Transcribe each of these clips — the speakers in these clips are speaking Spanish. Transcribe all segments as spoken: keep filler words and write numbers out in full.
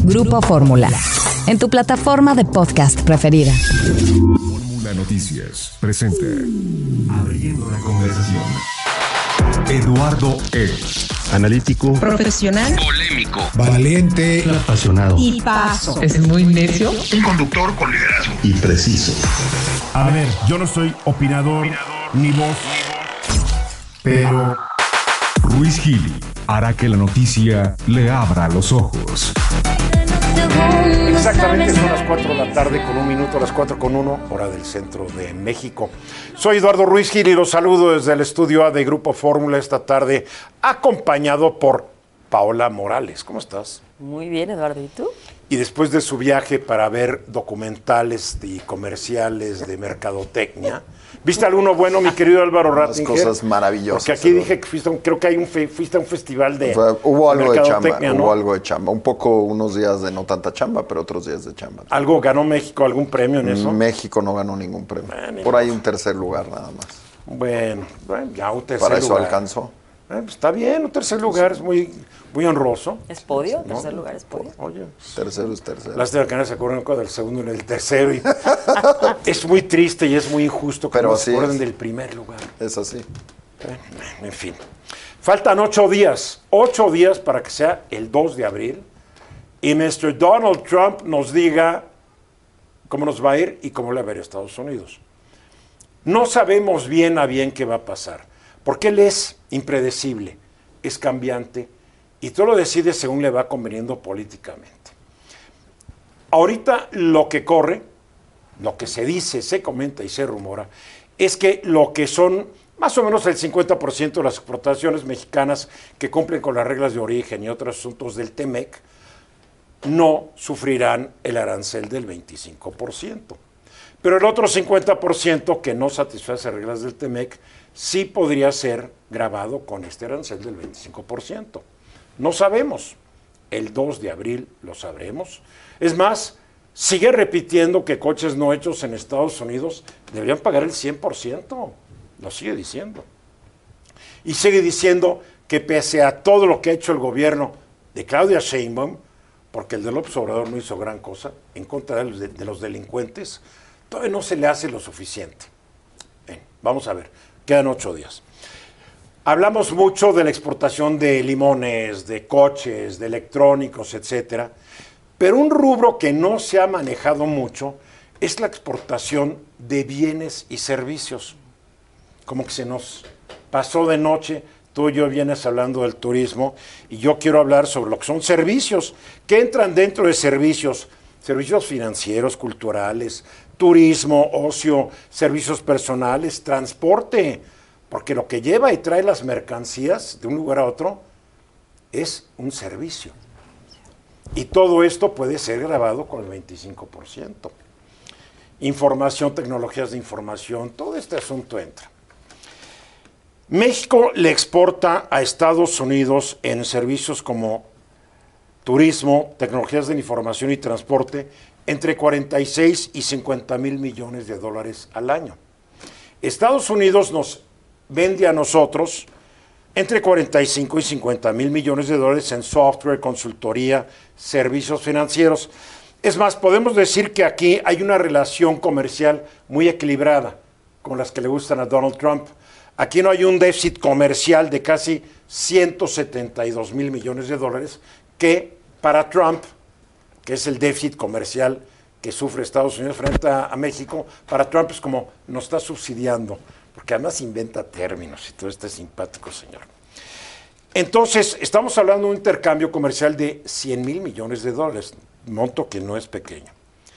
Grupo Fórmula, en tu plataforma de podcast preferida. Fórmula Noticias presenta Abriendo la Conversación. Eduardo E. Analítico, profesional, polémico, valiente, apasionado y paso. Es muy necio. Un conductor con liderazgo y preciso. A ver, yo no soy opinador, ni voz, pero Ruiz Gili hará que la noticia le abra los ojos. Exactamente, son las cuatro de la tarde con un minuto, las cuatro con uno, hora del centro de México. Soy Eduardo Ruiz Gil y los saludo desde el estudio A de Grupo Fórmula esta tarde, acompañado por Paola Morales. ¿Cómo estás? Muy bien, Eduardo, ¿y tú? Y después de su viaje para ver documentales y comerciales de mercadotecnia, ¿viste alguno bueno, mi querido Álvaro Ratzinger? Unas cosas maravillosas. Porque aquí dije que fuiste, creo que hay un fe, fuiste a un festival de Fue, hubo algo de chamba, ¿no? hubo algo de chamba. Un poco, unos días de no tanta chamba, pero otros días de chamba. ¿Algo ganó México, algún premio en eso? México no ganó ningún premio. Bueno, Por ahí un tercer lugar nada más. Bueno, bueno ya un tercer Para eso lugar. alcanzó. Eh, pues está bien, un tercer lugar es muy, muy honroso. ¿Es podio? ¿No? ¿Tercer lugar es podio? Oye, Tercero es tercero. lástima que no se acuerdan del segundo y del tercero. Y es muy triste y es muy injusto que Pero no se así acuerden es. del primer lugar. Es así. Eh, en fin. Faltan ocho días, ocho días para que sea el dos de abril y mister Donald Trump nos diga cómo nos va a ir y cómo le va a ir a Estados Unidos. No sabemos bien a bien qué va a pasar. Porque él es impredecible, es cambiante y todo lo decide según le va conveniendo políticamente. Ahorita lo que corre, lo que se dice, se comenta y se rumora, es que lo que son más o menos el cincuenta por ciento de las exportaciones mexicanas que cumplen con las reglas de origen y otros asuntos del T-MEC no sufrirán el arancel del veinticinco por ciento. Pero el otro cincuenta por ciento que no satisface reglas del T-MEC sí podría ser grabado con este arancel del veinticinco por ciento. No sabemos. El dos de abril lo sabremos. Es más, sigue repitiendo que coches no hechos en Estados Unidos deberían pagar el cien por ciento. Lo sigue diciendo. Y sigue diciendo que pese a todo lo que ha hecho el gobierno de Claudia Sheinbaum, porque el de López Obrador no hizo gran cosa en contra de los, de, de los delincuentes, todavía no se le hace lo suficiente. Bien, vamos a ver. Quedan ocho días. Hablamos mucho de la exportación de limones, de coches, de electrónicos, etcétera, pero un rubro que no se ha manejado mucho es la exportación de bienes y servicios. Como que se nos pasó de noche, tú y yo vienes hablando del turismo y yo quiero hablar sobre lo que son servicios, que entran dentro de servicios, servicios financieros, culturales, turismo, ocio, servicios personales, transporte, porque lo que lleva y trae las mercancías de un lugar a otro es un servicio. Y todo esto puede ser grabado con el veinticinco por ciento. Información, tecnologías de información, todo este asunto entra. México le exporta a Estados Unidos en servicios como turismo, tecnologías de información y transporte, entre cuarenta y seis y cincuenta mil millones de dólares al año. Estados Unidos nos vende a nosotros entre cuarenta y cinco y cincuenta mil millones de dólares en software, consultoría, servicios financieros. Es más, podemos decir que aquí hay una relación comercial muy equilibrada con las que le gustan a Donald Trump. Aquí no hay un déficit comercial de casi ciento setenta y dos mil millones de dólares que para Trump, que es el déficit comercial que sufre Estados Unidos frente a, a México, para Trump es como nos está subsidiando, porque además inventa términos y todo este simpático señor. Entonces, estamos hablando de un intercambio comercial de cien mil millones de dólares, monto que no es pequeño.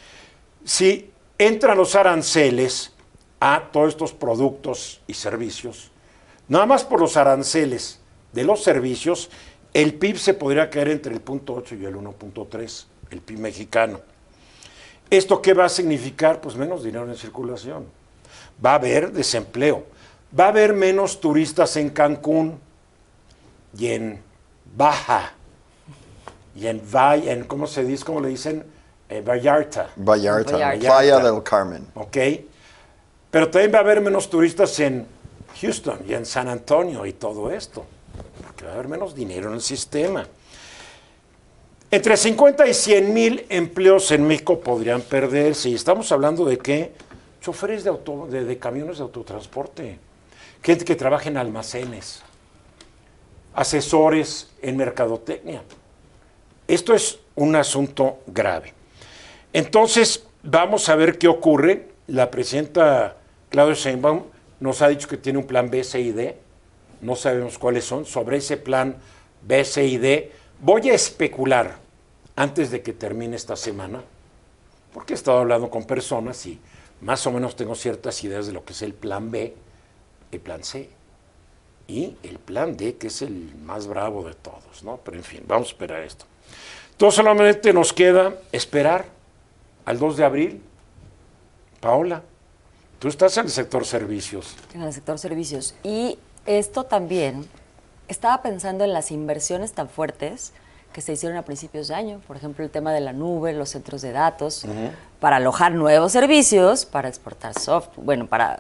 Si entran los aranceles a todos estos productos y servicios, nada más por los aranceles de los servicios, el P I B se podría caer entre el punto ocho y el uno punto tres, el P I B mexicano. ¿Esto qué va a significar? Pues menos dinero en circulación. Va a haber desempleo. Va a haber menos turistas en Cancún y en Baja y en Valle, en, ¿cómo se dice? ¿Cómo le dicen? Eh, Vallarta. Vallarta. Vallarta. Playa del Carmen. Ok. Pero también va a haber menos turistas en Houston y en San Antonio y todo esto. Porque va a haber menos dinero en el sistema. Entre cincuenta y cien mil empleos en México podrían perderse. Y estamos hablando de qué? Choferes de, auto, de, de camiones de autotransporte, gente que trabaja en almacenes, asesores en mercadotecnia. Esto es un asunto grave. Entonces, vamos a ver qué ocurre. La presidenta Claudia Sheinbaum nos ha dicho que tiene un plan B, C y D. No sabemos cuáles son. Sobre ese plan B, C y D, voy a especular antes de que termine esta semana, porque he estado hablando con personas y más o menos tengo ciertas ideas de lo que es el plan B, el plan C y el plan D, que es el más bravo de todos, ¿no? Pero en fin, vamos a esperar esto. Entonces solamente nos queda esperar al dos de abril. Paola, tú estás en el sector servicios. En el sector servicios. Y esto también, estaba pensando en las inversiones tan fuertes que se hicieron a principios de año. Por ejemplo, el tema de la nube, los centros de datos, uh-huh. para alojar nuevos servicios, para exportar software, bueno, para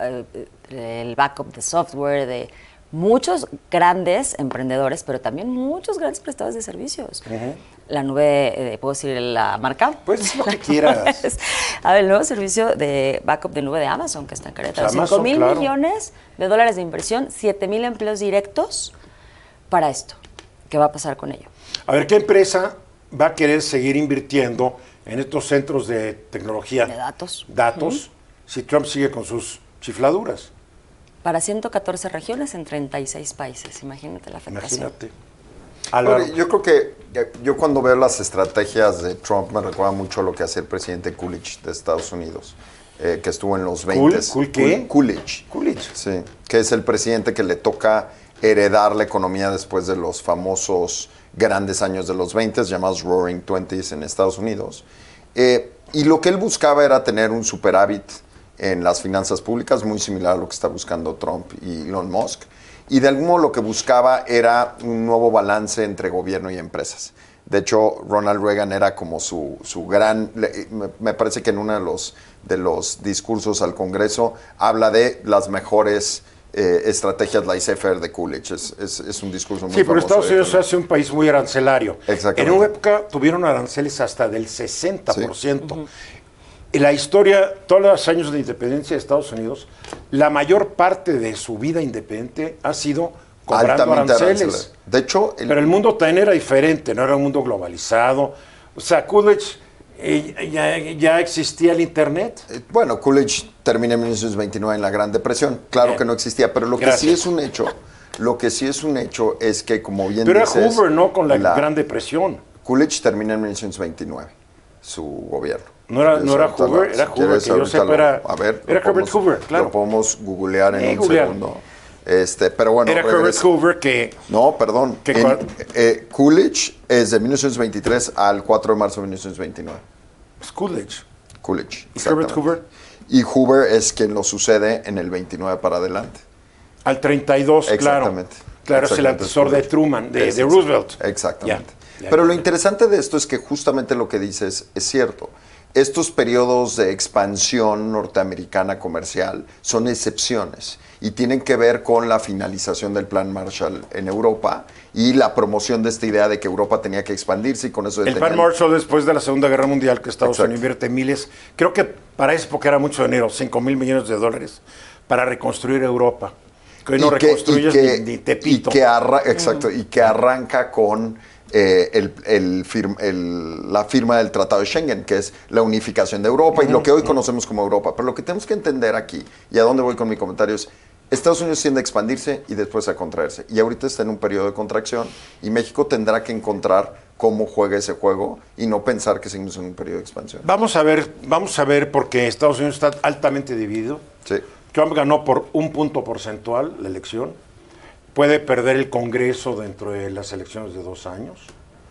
eh, el backup de software, de muchos grandes emprendedores, pero también muchos grandes prestadores de servicios. Uh-huh. La nube, eh, ¿puedo decir la marca? Pues lo que quieras. Es, a ver, el nuevo servicio de backup de nube de Amazon, que está en Querétaro. cinco mil claro. millones de dólares de inversión, siete mil empleos directos para esto. ¿Qué va a pasar con ello? A ver, ¿qué empresa va a querer seguir invirtiendo en estos centros de tecnología? De datos. Datos, uh-huh. si Trump sigue con sus chifladuras. Para ciento catorce regiones en treinta y seis países. Imagínate la afectación. Imagínate. Bueno, yo creo que yo cuando veo las estrategias de Trump me recuerda mucho lo que hacía el presidente Coolidge de Estados Unidos, eh, que estuvo en los veinte. ¿Cool? ¿Cool qué? Coolidge. Coolidge. Sí, que es el presidente que le toca heredar la economía después de los famosos grandes años de los veinte, llamados Roaring Twenties en Estados Unidos. Eh, y lo que él buscaba era tener un superávit en las finanzas públicas, muy similar a lo que está buscando Trump y Elon Musk. Y de algún modo lo que buscaba era un nuevo balance entre gobierno y empresas. De hecho, Ronald Reagan era como su, su gran... Me, me parece que en uno de los, de los discursos al Congreso habla de las mejores eh, estrategias laissez-faire de Coolidge. Es, es, es un discurso muy Sí, pero famoso. Estados Unidos hace un país muy arancelario. Exactamente. En una época tuvieron aranceles hasta del sesenta por ciento. Sí. Uh-huh. En la historia, todos los años de independencia de Estados Unidos, la mayor parte de su vida independiente ha sido cobrando altamente aranceles. Aranceles. De hecho, el... pero el mundo también era diferente, no era un mundo globalizado. O sea, Coolidge, eh, ya, ya existía el Internet. Eh, bueno, Coolidge termina en mil novecientos veintinueve en la Gran Depresión. Claro bien. Que no existía, pero lo Gracias. que sí es un hecho, lo que sí es un hecho es que, como bien pero dices... Pero era Hoover, ¿no? Con la, la Gran Depresión. Coolidge termina en mil novecientos veintinueve, su gobierno. No era, no era Hoover, era si Hoover, que yo sepa, era, a ver, era Herbert podemos, Hoover, claro. Lo podemos googlear en eh, un googlear. segundo. Este, pero bueno, era Herbert Hoover que... No, perdón. Que en, eh, Coolidge es de mil novecientos veintitrés al cuatro de marzo de mil novecientos veintinueve. Es Coolidge. Coolidge. ¿Y Herbert Hoover? Y Hoover es quien lo sucede en el veintinueve para adelante. Al treinta y dos, Exactamente. claro. Claro, es el antecesor de Truman, de, de Roosevelt. Exactamente. Ya, ya, pero ya, lo ya. interesante de esto es que justamente lo que dices es cierto. Estos periodos de expansión norteamericana comercial son excepciones y tienen que ver con la finalización del Plan Marshall en Europa y la promoción de esta idea de que Europa tenía que expandirse y con eso... El Plan Marshall después de la Segunda Guerra Mundial, que Estados Unidos invierte miles, creo que para esa época era mucho dinero, cinco mil millones de dólares, para reconstruir Europa. Que hoy no que, reconstruyes que, ni, ni Tepito. Y que, arra exacto, y que arranca con... Eh, el, el firma, el, la firma del Tratado de Schengen, que es la unificación de Europa uh-huh. y lo que hoy conocemos como Europa. Pero lo que tenemos que entender aquí, y a dónde voy con mi comentario, es Estados Unidos tiende a expandirse y después a contraerse. Y ahorita está en un periodo de contracción y México tendrá que encontrar cómo juega ese juego y no pensar que seguimos en un periodo de expansión. Vamos a ver, vamos a ver porque Estados Unidos está altamente dividido. Sí. Trump ganó por un punto porcentual la elección. Puede perder el Congreso dentro de las elecciones de dos años.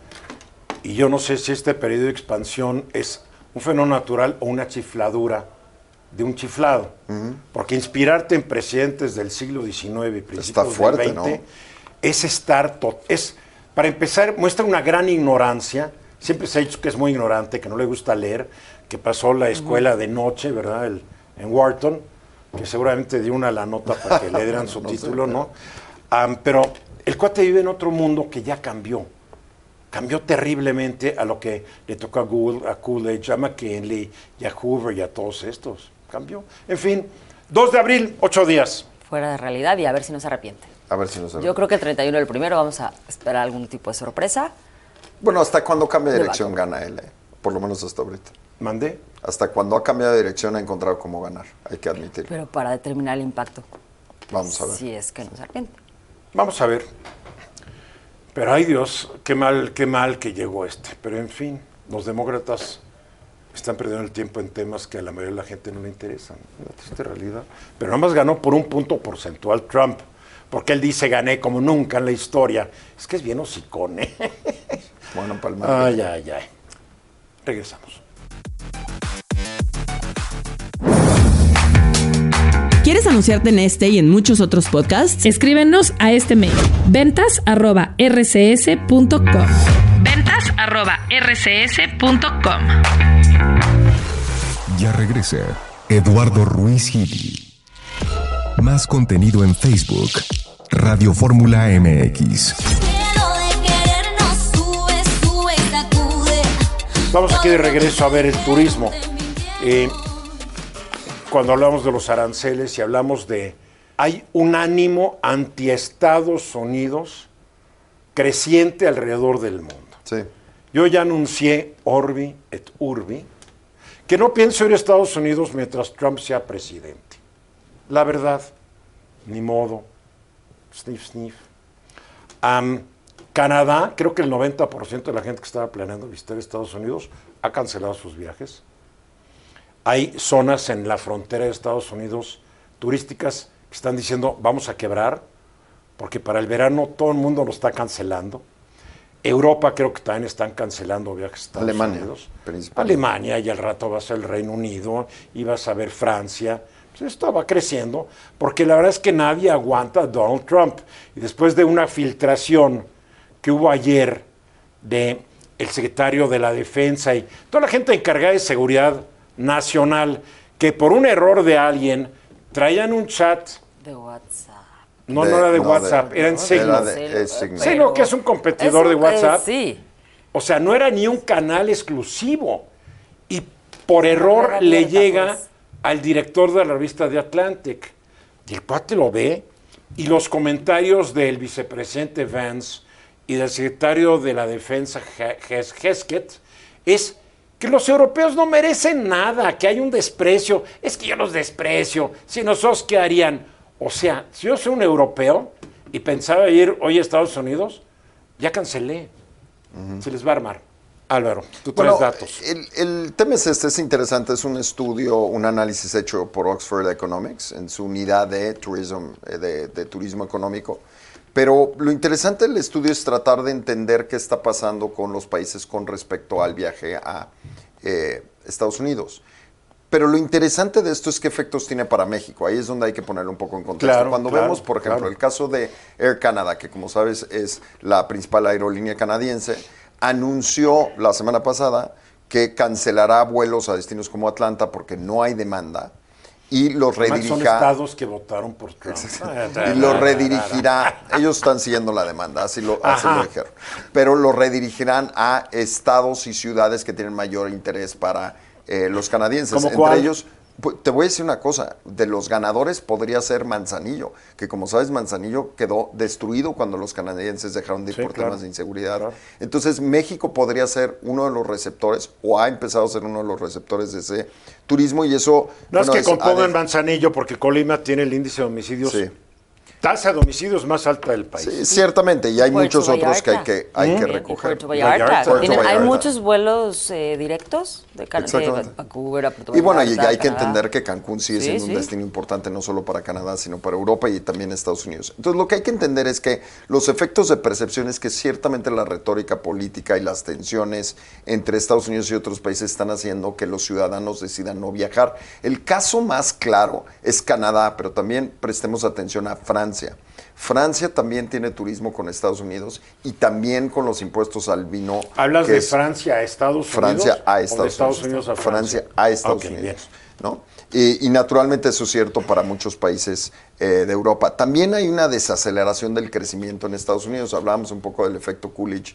Y yo no sé si este periodo de expansión es un fenómeno natural o una chifladura de un chiflado. Uh-huh. Porque inspirarte en presidentes del siglo diecinueve y principios Está fuerte, del veinte ¿no? es estar... Es, para empezar, muestra una gran ignorancia. Siempre se ha dicho que es muy ignorante, que no le gusta leer, que pasó la escuela uh-huh. de noche, ¿verdad? El, en Wharton, que seguramente dio una la nota para que le dieran su no título, sé, ¿no? Um, pero el cuate vive en otro mundo que ya cambió. cambió terriblemente a lo que le tocó a Google, a Coolidge, a McKinley y a Hoover y a todos estos. Cambió. En fin, dos de abril, ocho días. Fuera de realidad y a ver si no se arrepiente. A ver si nos Yo creo que el treinta y uno del primero vamos a esperar algún tipo de sorpresa. Bueno, ¿hasta cuándo cambia de Le dirección va a gana él? eh? Por lo menos hasta ahorita. ¿Mandé? Hasta cuando ha cambiado de dirección ha encontrado cómo ganar, hay que admitirlo. Pero para determinar el impacto. Vamos a ver. Si es que no se arrepiente. Vamos a ver. Pero ay Dios, qué mal, qué mal que llegó este. Pero en fin, los demócratas están perdiendo el tiempo en temas que a la mayoría de la gente no le interesan. Una triste realidad. Pero nada más ganó por un punto porcentual Trump. Porque él dice gané como nunca en la historia. Es que es bien hocicón, ¿eh? Bueno, Palma. Ay, ay, ay. Regresamos. ¿Quieres anunciarte en este y en muchos otros podcasts? Escríbenos a este mail, ventas arroba r c s punto com. ventas arroba r c s punto com. Ya regresa Eduardo Ruiz Gili. Más contenido en Facebook, Radio Fórmula M X. Vamos aquí de regreso a ver el turismo. Eh, cuando hablamos de los aranceles y hablamos de... Hay un ánimo anti-Estados Unidos creciente alrededor del mundo. Sí. Yo ya anuncié Orbi et Urbi que no pienso ir a Estados Unidos mientras Trump sea presidente. La verdad, ni modo. Sniff, sniff. Um, Canadá, creo que el noventa por ciento de la gente que estaba planeando visitar Estados Unidos ha cancelado sus viajes. Hay zonas en la frontera de Estados Unidos turísticas que están diciendo vamos a quebrar, porque para el verano todo el mundo lo está cancelando. Europa creo que también están cancelando viajes a Estados Alemania, Unidos. principalmente. Alemania, y al rato va a ser el Reino Unido, y vas a ver Francia. Pues esto va creciendo, porque la verdad es que nadie aguanta a Donald Trump. Y después de una filtración que hubo ayer de el secretario de la Defensa y toda la gente encargada de seguridad nacional, que por un error de alguien traían un chat. De WhatsApp. No, De- no era de no, WhatsApp, de- era en no, Signal. era de- es Signal. Signal, que es un competidor Es de un- WhatsApp. eh, sí. O sea, no era ni un canal exclusivo. Y por error era le abierta, llega pues. al director de la revista The Atlantic. Y el cuate lo ve, y los comentarios del vicepresidente Vance y del secretario de la Defensa Hesketh es que los europeos no merecen nada, que hay un desprecio. Es que yo los desprecio. Si nosotros, ¿qué harían? O sea, si yo soy un europeo y pensaba ir hoy a Estados Unidos, ya cancelé. Se les va a armar. Álvaro, tú traes Bueno, datos. El, el tema es este, es interesante, es un estudio, un análisis hecho por Oxford Economics en su unidad de, tourism, eh, de, de turismo económico. Pero lo interesante del estudio es tratar de entender qué está pasando con los países con respecto al viaje a eh, Estados Unidos. Pero lo interesante de esto es qué efectos tiene para México. Ahí es donde hay que ponerlo un poco en contexto. Claro, Cuando claro, vemos, por ejemplo, claro. el caso de Air Canada, que como sabes es la principal aerolínea canadiense, anunció la semana pasada que cancelará vuelos a destinos como Atlanta porque no hay demanda y los Además, son redirigirá estados que votaron por Trump. y los redirigirá. Ellos están siguiendo la demanda, así lo, así Ajá. lo dijeron. Pero los redirigirán a estados y ciudades que tienen mayor interés para eh, los canadienses. ¿Cómo Entre cuál? ellos, pu- te voy a decir una cosa, de los ganadores podría ser Manzanillo, que como sabes Manzanillo quedó destruido cuando los canadienses dejaron de ir Sí, por claro. temas de inseguridad. Claro. Entonces México podría ser uno de los receptores, o ha empezado a ser uno de los receptores de ese turismo, y eso... No bueno, es que compongan ha de- Manzanillo, porque Colima tiene el índice de homicidios, Sí. tasa de homicidios más alta del país. Sí, ciertamente, y hay Puerto muchos otros que hay Vallarta. que, hay que Y recoger. Puerto Vallarta. Vallarta. Puerto Tienen- hay Vallarta. muchos vuelos eh, directos de, Can- de Exactamente. Vancouver a Puerto Y bueno, y Vallarta, hay que Canadá. entender que Cancún sigue Sí, siendo sí. un destino importante no solo para Canadá, sino para Europa y también Estados Unidos. Entonces, lo que hay que entender es que los efectos de percepción es que ciertamente la retórica política y las tensiones entre Estados Unidos y otros países están haciendo que los ciudadanos decidan no viajar. El caso más claro es Canadá, pero también prestemos atención a Francia. Francia también tiene turismo con Estados Unidos y también con los impuestos al vino. ¿Hablas que de es- Francia a Estados Unidos? Francia a o Estados, de Estados Unidos a Francia? a Estados Ok, bien. Unidos, ¿no? Y, y naturalmente eso es cierto para muchos países eh, de Europa. También hay una desaceleración del crecimiento en Estados Unidos. Hablábamos un poco del efecto Coolidge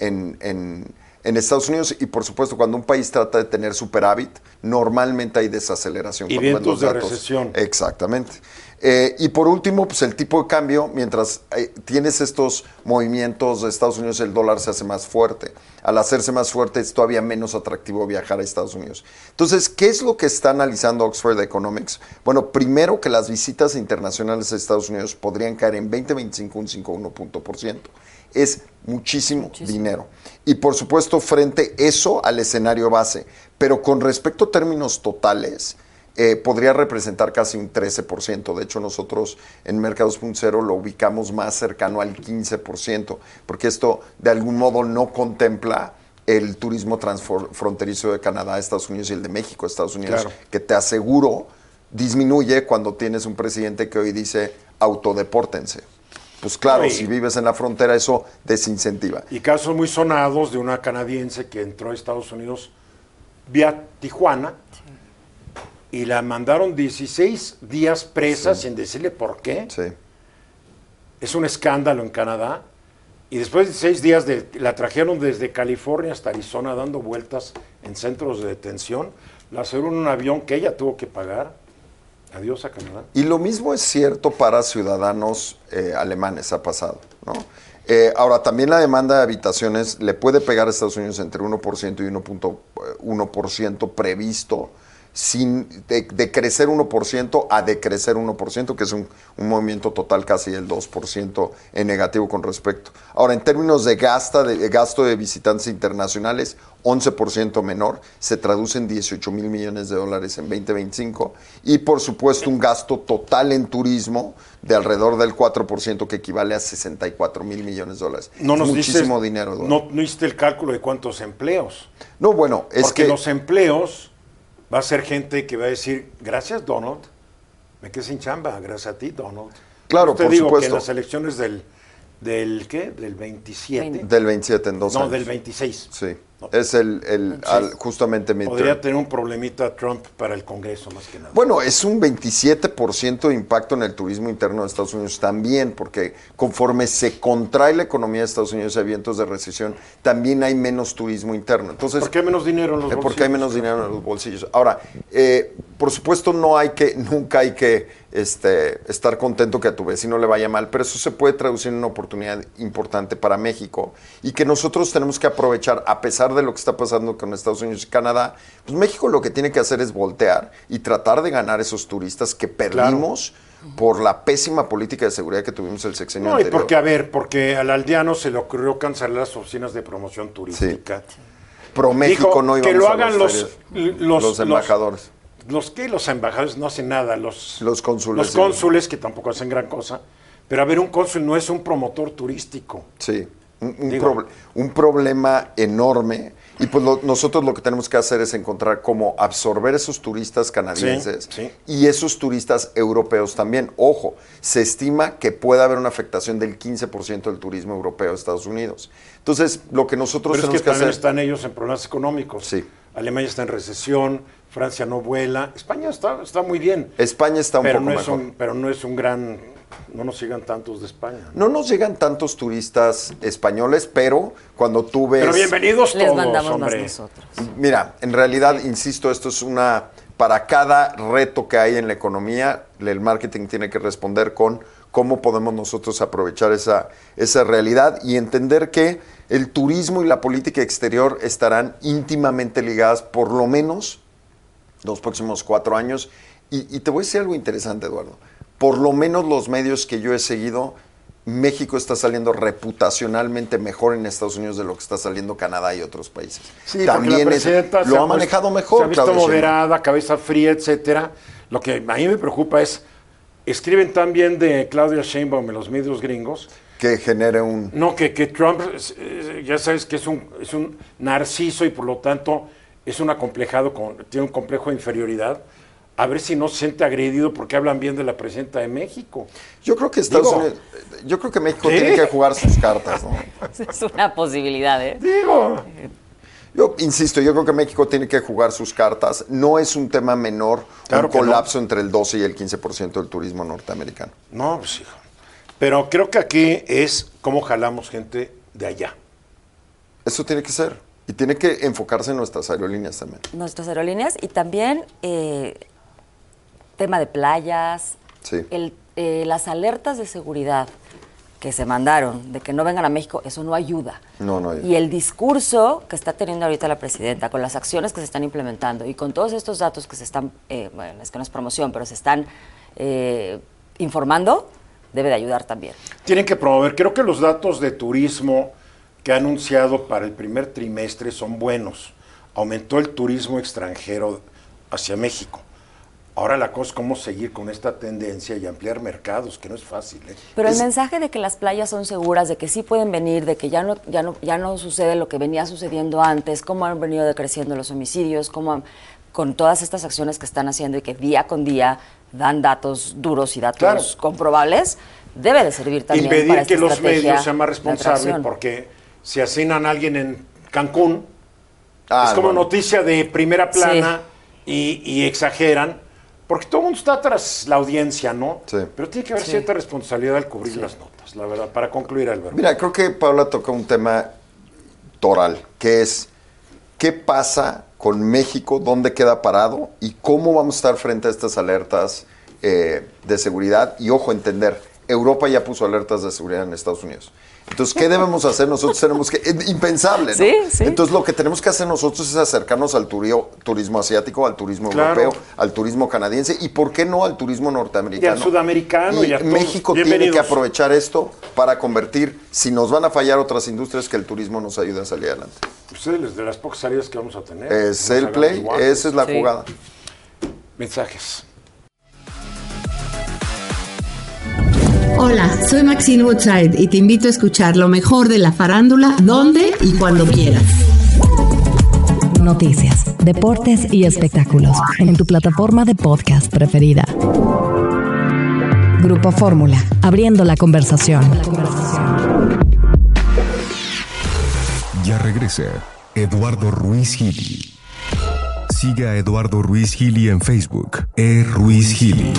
en, en, en Estados Unidos y, por supuesto, cuando un país trata de tener superávit, normalmente hay desaceleración. Y cuando ven vientos los de datos. recesión. Exactamente. Eh, y por último, pues el tipo de cambio, mientras eh, tienes estos movimientos de Estados Unidos, el dólar se hace más fuerte. Al hacerse más fuerte es todavía menos atractivo viajar a Estados Unidos. Entonces, ¿qué es lo que está analizando Oxford Economics? Bueno, primero que las visitas internacionales a Estados Unidos podrían caer en veinte veinticinco un cinco punto uno punto por ciento. Es muchísimo, muchísimo dinero. Y por supuesto, frente eso al escenario base. Pero con respecto a términos totales, Eh, podría representar casi un trece por ciento. De hecho, nosotros en Mercados punto cero lo ubicamos más cercano al quince por ciento, porque esto de algún modo no contempla el turismo transfronterizo de Canadá a Estados Unidos y el de México a Estados Unidos, claro, que te aseguro disminuye cuando tienes un presidente que hoy dice autodepórtense. Pues claro, sí, si vives en la frontera eso desincentiva. Y casos muy sonados de una canadiense que entró a Estados Unidos vía Tijuana, sí, y la mandaron dieciséis días presa, sí, sin decirle por qué. Sí. Es un escándalo en Canadá. Y después de dieciséis días de, la trajeron desde California hasta Arizona dando vueltas en centros de detención. La subieron en un avión que ella tuvo que pagar. Adiós a Canadá. Y lo mismo es cierto para ciudadanos eh, alemanes, ha pasado, ¿no? Eh, ahora, también la demanda de habitaciones le puede pegar a Estados Unidos entre uno por ciento y uno punto uno por ciento previsto, sin de, de crecer uno por ciento a decrecer uno por ciento, que es un, un movimiento total casi del dos por ciento en negativo con respecto. Ahora, en términos de, gasta, de gasto de visitantes internacionales, once por ciento menor, se traduce en dieciocho mil millones de dólares en veinte veinticinco, y por supuesto un gasto total en turismo de alrededor del cuatro por ciento, que equivale a sesenta y cuatro mil millones de dólares. No nos muchísimo dices, dinero. No, no hiciste el cálculo de cuántos empleos. No, bueno, es Porque que los empleos va a ser gente que va a decir, gracias Donald, me quedé sin chamba, gracias a ti Donald. Claro, Te por digo supuesto. que en las elecciones del, del ¿qué? Del veintisiete. Del veintisiete en dos no, años. del veintiséis. Sí, no. es el, el al, justamente midterm. Podría tener un problemita Trump para el Congreso, más que nada. Bueno, es un veintisiete por ciento de impacto en el turismo interno de Estados Unidos también, porque conforme se contrae la economía de Estados Unidos y hay vientos de recesión, también hay menos turismo interno. Entonces, ¿por qué hay menos dinero en los bolsillos? Porque hay menos dinero en los bolsillos. Ahora, eh, por supuesto, no hay que, nunca hay que este, estar contento que a tu vecino le vaya mal, pero eso se puede traducir en una oportunidad importante para México y que nosotros tenemos que aprovechar, a pesar de lo que está pasando con Estados Unidos y Canadá. Pues México lo que tiene que hacer es voltear y tratar de ganar esos turistas que perdimos, claro, por la pésima política de seguridad que tuvimos el sexenio no, anterior. No, y porque, a ver, porque al aldeano se le ocurrió cancelar las oficinas de promoción turística. Sí. Pro México Dijo, no íbamos que lo a hagan los, los, los, los embajadores. Los, los que los embajadores no hacen nada, los, los cónsules. Los cónsules, que tampoco hacen gran cosa. Pero a ver, un cónsul no es un promotor turístico. Sí, un, un, pro, un problema enorme. Y pues lo, nosotros lo que tenemos que hacer es encontrar cómo absorber esos turistas canadienses, sí, sí, y esos turistas europeos también. Ojo, se estima que puede haber una afectación del quince por ciento del turismo europeo a Estados Unidos. Entonces, lo que nosotros Pero tenemos es que, que también hacer... están ellos en problemas económicos. Sí. Alemania está en recesión, Francia no vuela. España está, está muy bien. España está un pero poco no mejor. Es un, pero no es un gran... No nos llegan tantos de España. No nos llegan tantos turistas españoles, pero cuando tú ves... Pero bienvenidos Les todos, mandamos hombre. más nosotros. Mira, en realidad, sí, insisto, esto es una... Para cada reto que hay en la economía, el marketing tiene que responder con cómo podemos nosotros aprovechar esa, esa realidad y entender que el turismo y la política exterior estarán íntimamente ligadas por lo menos los próximos cuatro años. Y, y te voy a decir algo interesante, Eduardo. Por lo menos los medios que yo he seguido, México está saliendo reputacionalmente mejor en Estados Unidos de lo que está saliendo Canadá y otros países. Sí, también la es, lo ha manejado mejor. Se ha visto Claudia moderada, Sheinbaum. cabeza fría, etcétera. Lo que a mí me preocupa es, escriben tan bien de Claudia Sheinbaum en los medios gringos. Que genere un... No, que, que Trump, ya sabes que es un, es un narciso y por lo tanto es un acomplejado, con, tiene un complejo de inferioridad. A ver si no se siente agredido porque hablan bien de la presidenta de México. Yo creo que Estados Digo, Unidos, yo creo que México ¿sí? tiene que jugar sus cartas, ¿no? Es una posibilidad, ¿eh? Digo. Yo insisto, yo creo que México tiene que jugar sus cartas. No es un tema menor, Claro un que colapso no. entre el doce y el quince por ciento del turismo norteamericano. No, pues hijo. Pero creo que aquí es cómo jalamos gente de allá. Eso tiene que ser. Y tiene que enfocarse en nuestras aerolíneas también. Nuestras aerolíneas y también eh, tema de playas, Sí. el, eh, las alertas de seguridad que se mandaron de que no vengan a México, eso no ayuda. No, no ayuda. Y el discurso que está teniendo ahorita la presidenta, con las acciones que se están implementando y con todos estos datos que se están, eh, bueno, es que no es promoción, pero se están eh, informando, debe de ayudar también. Tienen que promover, creo que los datos de turismo que ha anunciado para el primer trimestre son buenos. Aumentó el turismo extranjero hacia México. Ahora la cosa es cómo seguir con esta tendencia y ampliar mercados, que no es fácil. ¿eh? Pero es, el mensaje de que las playas son seguras, de que sí pueden venir, de que ya no, ya no, ya no sucede lo que venía sucediendo antes, cómo han venido decreciendo los homicidios, cómo han, con todas estas acciones que están haciendo y que día con día dan datos duros y datos Claro. comprobables, debe de servir también impedir para esta que los estrategia medios sean más de responsables, atracción. porque si asignan a alguien en Cancún, Ah, es como bueno. noticia de primera plana y, y exageran, porque todo el mundo está tras la audiencia, ¿no? Sí. Pero tiene que haber Sí. cierta responsabilidad al cubrir las notas, la verdad, para concluir, Álvaro. Mira, creo que Paula toca un tema toral, que es qué pasa con México, dónde queda parado y cómo vamos a estar frente a estas alertas eh, de seguridad. Y ojo, entender, Europa ya puso alertas de seguridad en Estados Unidos. Entonces, ¿qué debemos hacer? Nosotros tenemos que... Es impensable, ¿no? Sí, sí. Entonces, lo que tenemos que hacer nosotros es acercarnos al turio- turismo asiático, al turismo Claro. europeo, al turismo canadiense y, ¿por qué no, al turismo norteamericano? Y al sudamericano, Y y a todos. México tiene Bienvenidos. que aprovechar esto para convertir, si nos van a fallar otras industrias, que el turismo nos ayude a salir adelante. Ustedes, de las pocas salidas que vamos a tener. Es nos el hagamos play, guapos. esa es la Sí. jugada. Mensajes. Hola, soy Maxine Woodside y te invito a escuchar lo mejor de la farándula, donde y cuando quieras. Noticias, deportes y espectáculos en tu plataforma de podcast preferida. Grupo Fórmula, abriendo la conversación. Ya regresa Eduardo Ruiz Gili. Siga a Eduardo Ruiz Gili en Facebook. E. Ruiz Gili.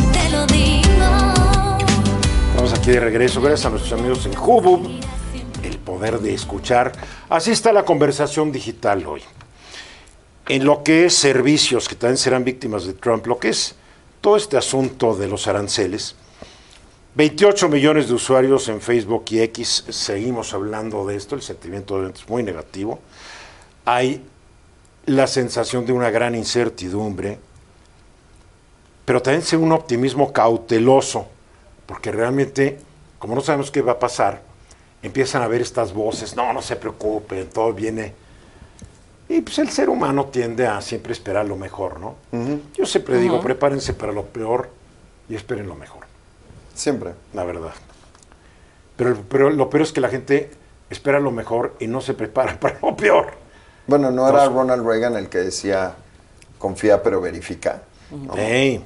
Estamos aquí de regreso, gracias a nuestros amigos en Hubub, el poder de escuchar. Así está la conversación digital hoy. En lo que es servicios, que también serán víctimas de Trump, lo que es todo este asunto de los aranceles, veintiocho millones de usuarios en Facebook y X, seguimos hablando de esto, el sentimiento es muy negativo. Hay la sensación de una gran incertidumbre, pero también se un optimismo cauteloso, porque realmente, como no sabemos qué va a pasar, empiezan a ver estas voces, no, no se preocupen, todo viene. Y pues el ser humano tiende a siempre esperar lo mejor, ¿no? Uh-huh. Yo siempre uh-huh. digo, prepárense para lo peor y esperen lo mejor. Siempre. La verdad. Pero, pero lo peor es que la gente espera lo mejor y no se prepara para lo peor. Bueno, ¿no era Entonces, Ronald Reagan el que decía, confía pero verifica? Uh-huh. Hey.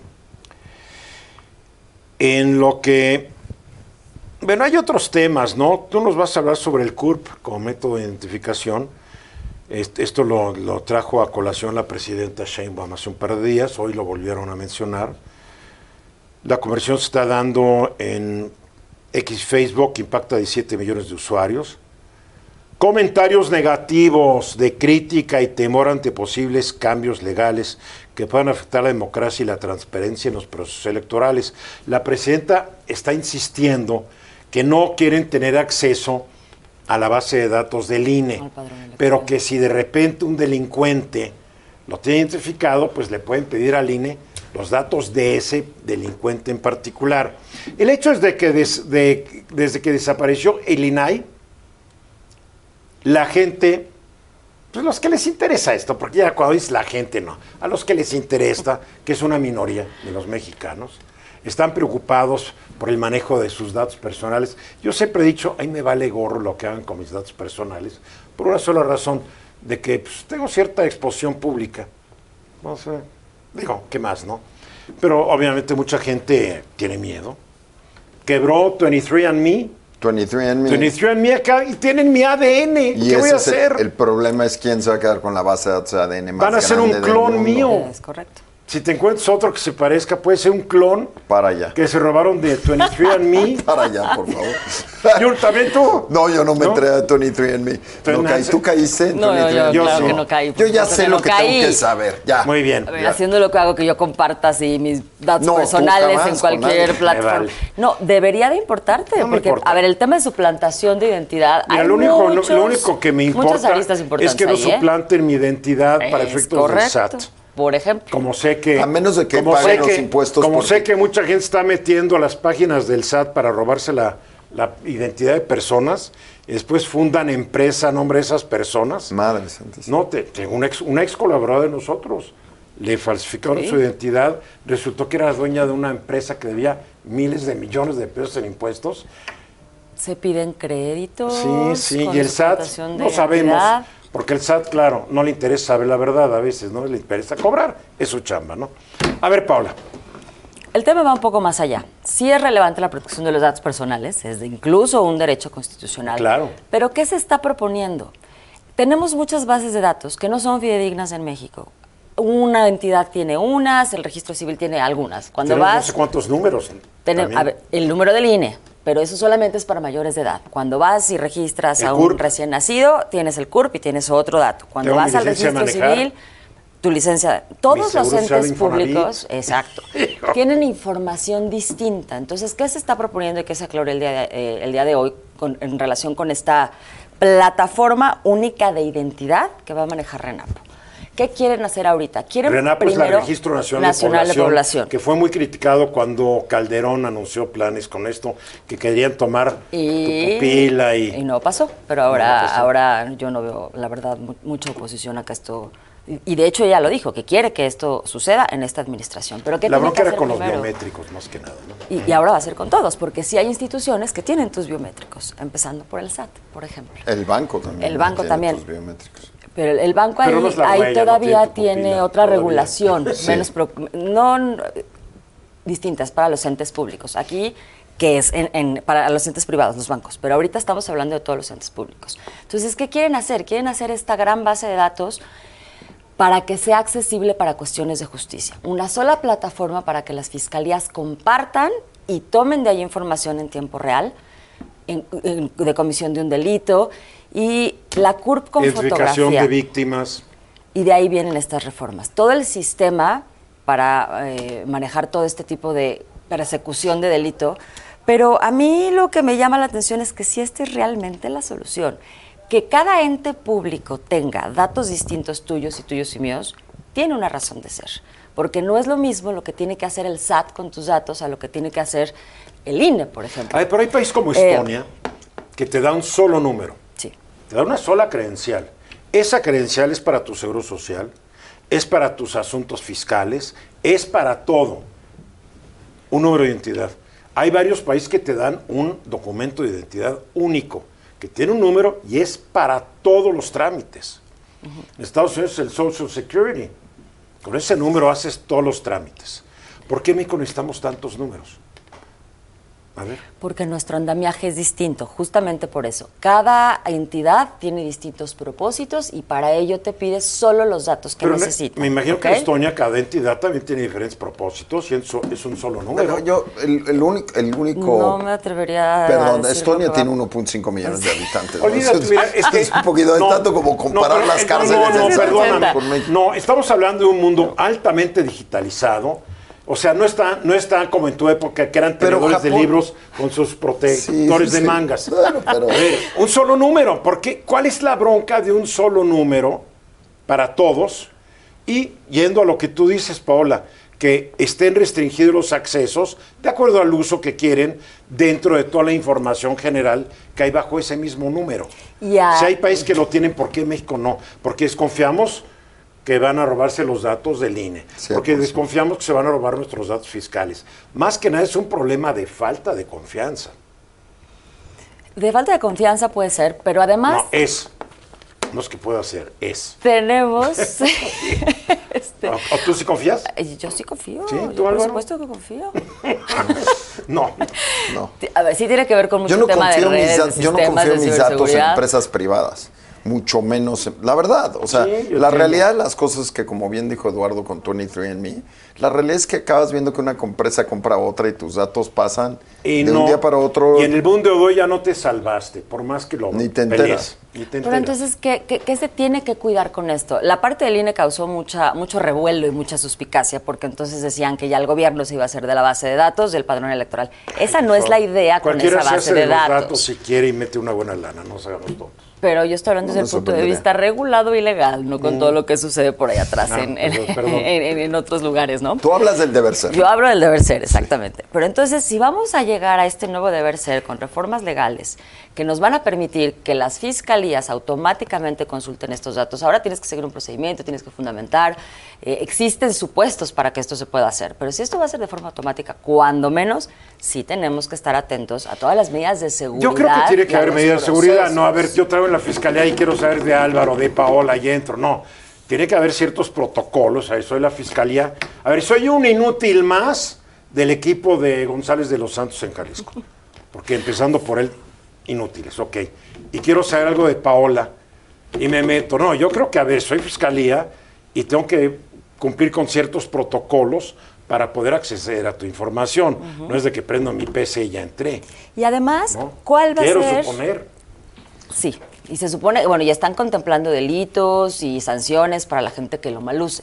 En lo que... Bueno, hay otros temas, ¿no? Tú nos vas a hablar sobre el C U R P como método de identificación. Este, esto lo, lo trajo a colación la presidenta Sheinbaum hace un par de días, hoy lo volvieron a mencionar. La conversión se está dando en X Facebook, que impacta a diecisiete millones de usuarios. Comentarios negativos de crítica y temor ante posibles cambios legales que puedan afectar la democracia y la transparencia en los procesos electorales. La presidenta está insistiendo que no quieren tener acceso a la base de datos del I N E, pero que si de repente un delincuente lo tiene identificado, pues le pueden pedir al I N E los datos de ese delincuente en particular. El hecho es de que des, de, desde que desapareció el I N A I, la gente, pues los que les interesa esto, porque ya cuando dice la gente no, a los que les interesa, que es una minoría de los mexicanos, están preocupados por el manejo de sus datos personales. Yo siempre he dicho, ahí me vale gorro lo que hagan con mis datos personales, por una sola razón, de que pues, tengo cierta exposición pública. No sé, digo, ¿qué más, no? Pero obviamente mucha gente tiene miedo. Quebró veintitrés and me. veintitrés and me. veintitrés and me acá y tienen mi A D N. Y ¿Qué voy a es hacer? el, el problema es quién se va a quedar con la base de datos de A D N más Van a hacer un grande del clon mundo. mío. Es correcto. Si te encuentras otro que se parezca, puede ser un clon Para allá. que se robaron de veintitrés and me. Para allá, por favor. ¿Yo también tú? No, yo no me ¿No? entré a veintitrés and me. No Entonces, caí. ¿Tú caíste en No, yo, veintitrés and me? yo, claro sí. que no caí. Yo por ya supuesto sé que lo no que caí. tengo que saber. Ya. Muy bien. A ver, Ya. haciendo lo que hago, que yo comparta así mis datos No, tú personales jamás en cualquier con nadie. plataforma. Me vale. No, debería de importarte, No me porque, importa. a ver, el tema de suplantación de identidad. Mira, hay lo único, lo- muchos, lo único que me muchas importa aristas importantes es que no ahí, ¿eh? suplanten mi identidad para Es efectos correcto, del S A T. por ejemplo. Como sé que... A menos de que como paguen sé los que- impuestos Como por sé ti. que mucha gente está metiendo a las páginas del S A T para robarse la, la identidad de personas, y después fundan empresa a nombre de esas personas. Madre santísima. No, te, tengo una ex, una ex colaboradora de nosotros. Le falsificaron Sí. su identidad. Resultó que era dueña de una empresa que debía miles de millones de pesos en impuestos. Se piden créditos. Sí, sí, con y el S A T suplantación de no sabemos, identidad. porque el S A T, claro, no le interesa saber la verdad a veces, ¿no? Le interesa cobrar, es su chamba, ¿no? A ver, Paula. El tema va un poco más allá. Sí es relevante la protección de los datos personales, es de incluso un derecho constitucional. Claro. Pero ¿qué se está proponiendo? Tenemos muchas bases de datos que no son fidedignas en México. Una entidad tiene unas, el registro civil tiene algunas. Cuando Tenemos vas, no sé cuántos números. Tenem- también. a ver, el número del I N E, pero eso solamente es para mayores de edad. Cuando vas y registras El a C U R un P. recién nacido, tienes el C U R P y tienes otro dato. Cuando Tengo mi vas al licencia de registro manejar. civil, tu licencia, todos Mi los seguro social entes Infonavit. públicos, exacto, Hijo. tienen información distinta. Entonces, ¿qué se está proponiendo y qué se aclaró el día de, eh, el día de hoy con- en relación con esta plataforma única de identidad que va a manejar RENAPO? ¿Qué quieren hacer ahorita? Quieren RENAPO es primero el Registro Nacional, Nacional de, de población, Población. que fue muy criticado cuando Calderón anunció planes con esto, que querían tomar Y, tu pupila y... y no pasó, pero ahora, No pasó. ahora yo no veo, la verdad, mu- mucha oposición a que esto... Y, y de hecho ella lo dijo, que quiere que esto suceda en esta administración. Pero ¿qué La tiene bronca que era hacer con los primero? biométricos, más que nada, ¿no? Y, y ahora va a ser con todos, porque sí hay instituciones que tienen tus biométricos, empezando por el S A T, por ejemplo. El banco también. El banco tiene también. tus biométricos. Pero el, el banco Pero ahí, no es la ahí huella, no todavía tiene tu tiene pupila, otra todavía. regulación, Sí. menos pro- no n- distintas para los entes públicos. Aquí, que es en, en- para los entes privados, los bancos, pero ahorita estamos hablando de todos los entes públicos. Entonces, ¿qué quieren hacer? Quieren hacer esta gran base de datos para que sea accesible para cuestiones de justicia. Una sola plataforma para que las fiscalías compartan y tomen de ahí información en tiempo real, en- en- de comisión de un delito, y la C U R P con Identificación fotografía. de víctimas. Y de ahí vienen estas reformas. Todo el sistema para eh, manejar todo este tipo de persecución de delito, pero a mí lo que me llama la atención es que si esta es realmente la solución, que cada ente público tenga datos distintos tuyos y tuyos y míos, tiene una razón de ser. Porque no es lo mismo lo que tiene que hacer el S A T con tus datos a lo que tiene que hacer el I N E, por ejemplo. Ay, pero hay países como Eh, Estonia que te da un solo número. Sí. Te da una sola credencial. Esa credencial es para tu seguro social, es para tus asuntos fiscales, es para todo. Un número de identidad. Hay varios países que te dan un documento de identidad único, que tiene un número y es para todos los trámites. En Estados Unidos es el Social Security. Con ese número haces todos los trámites. ¿Por qué en México necesitamos tantos números? A ver. Porque nuestro andamiaje es distinto, justamente por eso. Cada entidad tiene distintos propósitos y para ello te pide solo los datos que Pero ne- necesita. me imagino ¿ok? que en Estonia cada entidad también tiene diferentes propósitos y es so- es un solo número. Pero yo, el, el único, el único... No me atrevería a Perdón, decir Estonia lo que tiene va- uno punto cinco millones de habitantes. ¿no? Olvídate, Es- mira, es que... es un poquito, es no, tanto como no, comparar pero las es- cárceles No, no, de perdóname. con México. No, estamos hablando de un mundo altamente digitalizado. O sea, no está, no está como en tu época, que eran Pero tenedores de Japón- libros con sus protectores Sí, sí, de sí. mangas. Bueno, pero- A ver, un solo número. ¿Por qué? ¿Cuál es la bronca de un solo número para todos? Y yendo a lo que tú dices, Paola, que estén restringidos los accesos de acuerdo al uso que quieren dentro de toda la información general que hay bajo ese mismo número. Ya. Si hay países que lo tienen, ¿por qué México no? Porque desconfiamos que van a robarse los datos del I N E, Sí, porque por desconfiamos que se van a robar nuestros datos fiscales. Más que nada es un problema de falta de confianza. De falta de confianza puede ser, pero además No, es. No es que pueda ser, es. tenemos... este, ¿O, o tú sí confías? Ay, yo sí confío, ¿Sí? yo ¿Tú, por Álvaro? supuesto que confío. No. No. A ver, sí tiene que ver con mucho Yo no tema de confío, en mis, redes, da- de yo no sistemas confío en de mis datos en ciberseguridad. empresas privadas. mucho menos, la verdad, o sea, Sí, yo la entiendo. realidad de las cosas es que, como bien dijo Eduardo con veintitrés and me, la realidad es que acabas viendo que una empresa compra otra y tus datos pasan Y de no- un día para otro. Y en el mundo de hoy ya no te salvaste, por más que lo Ni te pelees, enteras. ni te Pero enteras. entonces, ¿qué, qué, qué se tiene que cuidar con esto? La parte del I N E causó mucha, mucho revuelo y mucha suspicacia, porque entonces decían que ya el gobierno se iba a hacer de la base de datos del padrón electoral. Esa no es la idea con Cualquiera esa se base hace de los datos. datos si quiere y mete una buena lana, no nos hagamos tontos. Pero yo estoy hablando No desde me el punto de sorprendería. vista regulado y legal, no con todo lo que sucede por ahí atrás Ah, en, en- perdón, perdón. en- en- en otros lugares, ¿no? Tú hablas del deber ser. Yo hablo del deber ser, exactamente. Pero entonces, si vamos a llegar a este nuevo deber ser con reformas legales que nos van a permitir que las fiscalías automáticamente consulten estos datos, ahora tienes que seguir un procedimiento, tienes que fundamentar, eh, existen supuestos para que esto se pueda hacer. Pero si esto va a ser de forma automática, cuando menos, sí tenemos que estar atentos a todas las medidas de seguridad. Yo creo que tiene y que a haber los medidas de seguridad. procesos. No, a ver, yo traigo en la fiscalía y quiero saber de Álvaro, de Paola y entro. No, tiene que haber ciertos protocolos. A ver, soy la fiscalía. A ver, soy un inútil más del equipo de González de los Santos en Jalisco. Porque empezando por él, inútiles, ok. Y quiero saber algo de Paola y me meto. No, yo creo que, a ver, soy fiscalía y tengo que cumplir con ciertos protocolos para poder acceder a tu información. No es de que prendo mi P C y ya entré. Y además, ¿no? ¿cuál va Quiero a ser? suponer. Sí, y se supone, bueno, ya están contemplando delitos y sanciones para la gente que lo maluse.